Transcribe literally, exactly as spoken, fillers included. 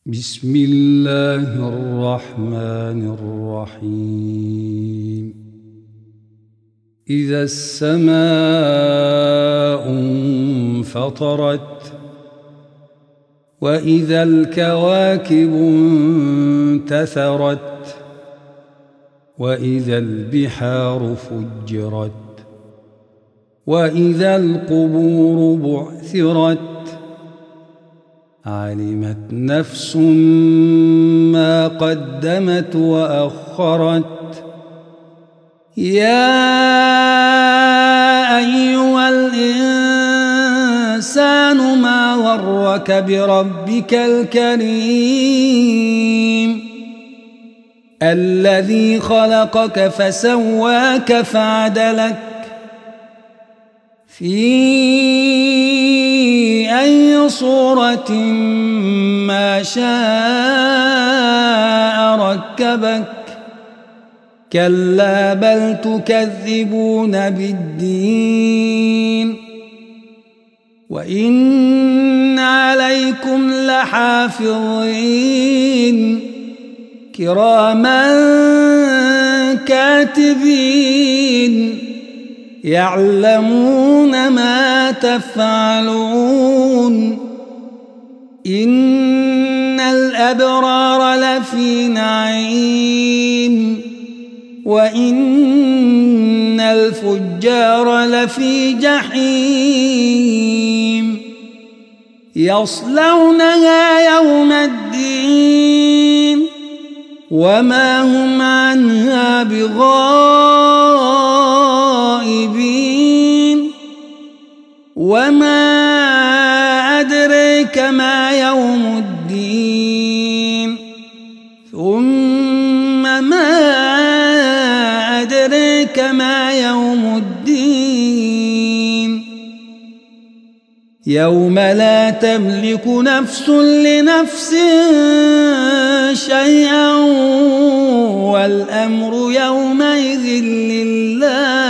بسم الله الرحمن الرحيم. إذا السماء انفطرت وإذا الكواكب انتثرت وإذا البحار فجرت وإذا القبور بعثرت علمت نفس ما قدمت وأخرت. يا أيها الإنسان ما غرك بربك الكريم الذي خلقك فسواك فعدلك في أي صورة ما شاء ركبك. كلا بل تكذبون بالدين وإن عليكم لحافظين كراما كاتبين يعلمون ما تفعلون. إن الأبرار لفي نعيم وإن الفجار لفي جحيم يصلونها يوم الدين وما هم عنها بغائبين. وما أدريك ما يوم الدين ثم ما أدريك ما يوم الدين يوم لا تملك نفس لنفس شيئا والأمر يومئذ لله.